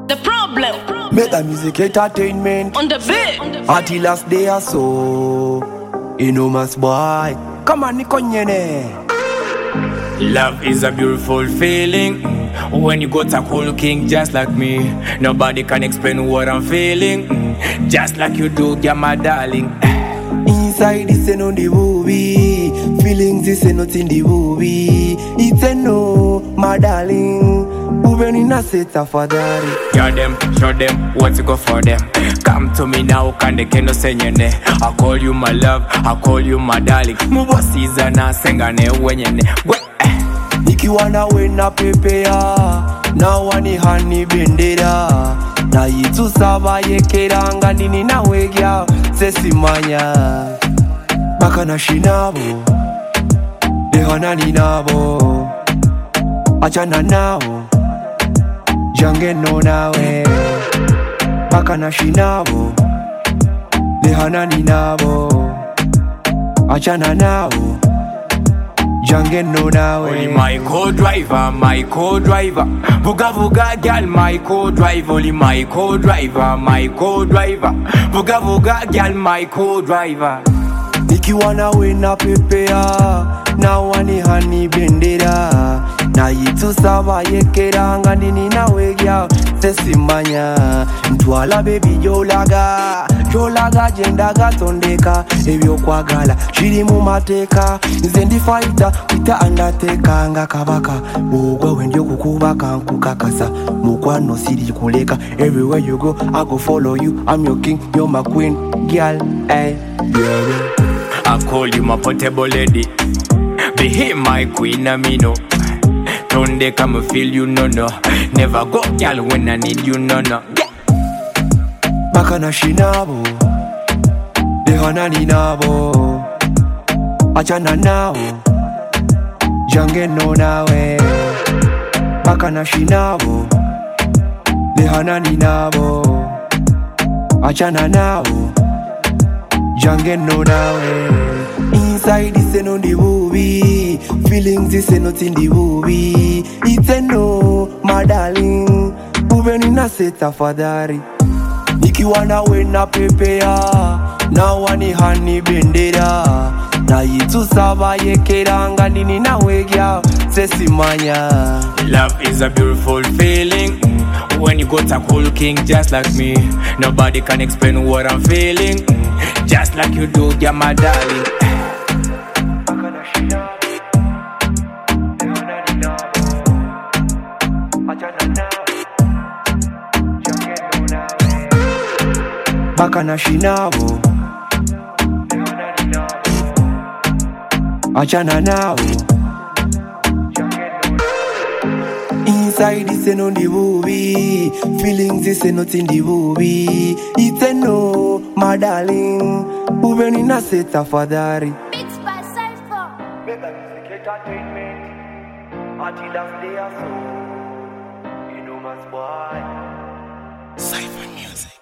The problem. Make the music entertainment On the beat. until last day or so. You know mas boy. Come on, Nikonyene. Love is a beautiful feeling. When you got a cool king just like me, nobody can explain what I'm feeling. Just like you do, you're my darling. Inside this ain't on the movie. Feelings this ain't not in the movie. It's a no, my darling. Moving in a set of father. Show them what to go for them. Come to me now, can they no send your name? I call you my love, I call you my darling. Mubo season na senga ne wenyene. Nikiwana wena pepea na wani hani bendera na yitu saba yekeranga nini na wegya sesimanya baka na shinabo lehana ninabo achana nao jange no nawe baka na shinabo lehana ninabo achana nao jange no nawe. Only my co-driver, my co-driver. Vuga vuga girl, my co-driver. Only my co-driver, my co-driver. Vuga vuga girl, my co-driver. Nikiwana wena pepea na wani hani bendera na yitu saba yekeranga nini na wegya sesimanya ntwala baby jolaga jendaga tondeka ebyo kwagala shiri mu mateka nze ndi fighter kwita undertaker nga kabaka bwogwa wendyo kukubaka nkukakasa mukwano siri kuleka everywhere you go I go follow you I'm your king you're my queen girl hey yeah. I call you my portable lady. Be him my queen amino. Tonde come feel you no. Never go girl when I need you no. Baka na shinabo lehana ninabo achana nao jange no nawe baka na shinabo lehana ninabo achana nao jange no nawe. Inside this ain't on the movie. Feelings this ain't not in the movie. It's a no, my darling. Moving in a set of father. Nikiwana wena pepea na wani hani bendera na yitu saba yekeranga nini na wegya sesimanya. Love is a beautiful feeling. When you got a cool king just like me, nobody can explain what I'm feeling. Just like you do, you're my darling. Baka na shinabo achana nao. Inside this ain't on the movie. Feelings this ain't not in the movie. It's a no, my darling. Moving in a set of father. Mixed by Cypher. Make the music entertainment until last day or so. You know mas boy. Cypher music.